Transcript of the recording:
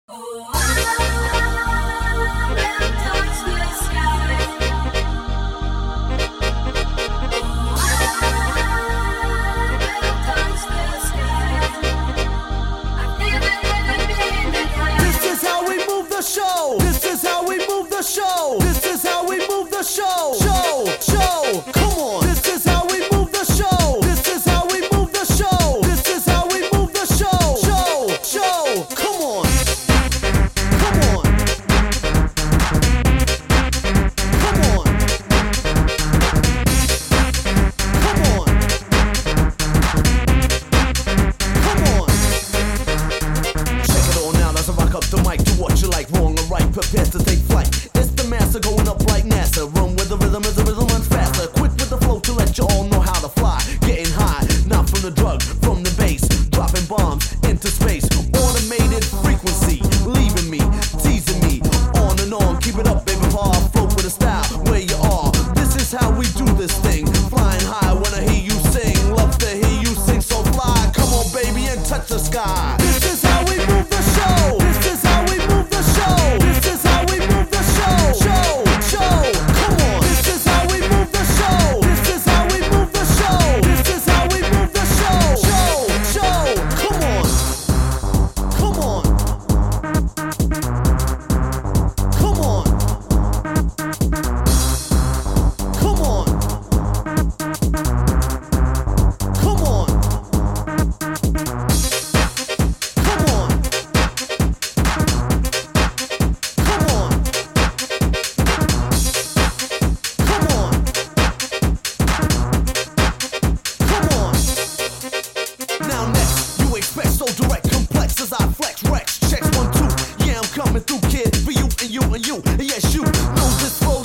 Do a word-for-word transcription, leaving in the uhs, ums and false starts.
Show. This is how we move the show. This is how we move the show. Show, show, come on. This is how we move the show. This is how we move the show. This is how we move the show. Show, show, come on. Come on. Come on. Come on. Come on. Check it all now as I rock up the mic. Do what you like, wrong or right, prepare to take flight. It's the master going up like NASA. Run with the rhythm as the rhythm runs faster. Quick with the flow to let you all know how to fly. Getting high, not from the drug, from the bass. Dropping bombs into space. Automated frequency, leaving me, teasing me. On and on, keep it up, baby, while I float with a style. Where you are, this is how we do this thing. Flying high when I hear you sing. Love to hear you sing, so fly. Come on, baby, and touch the sky. This is how we move the show. This is how we move the show. This is how we move the show. Show, show, come on. This is how we move the show. This is how we move the show. This is how we move the show. Show, show, come on. Come on. Come on. Come on. Come on. Come on. Come on. Come on. Come on. Now next, you expect so direct, complex as I flex, Rex, checks one, two. Yeah, I'm coming through, kid, for you and you and you. And yes, you know this flow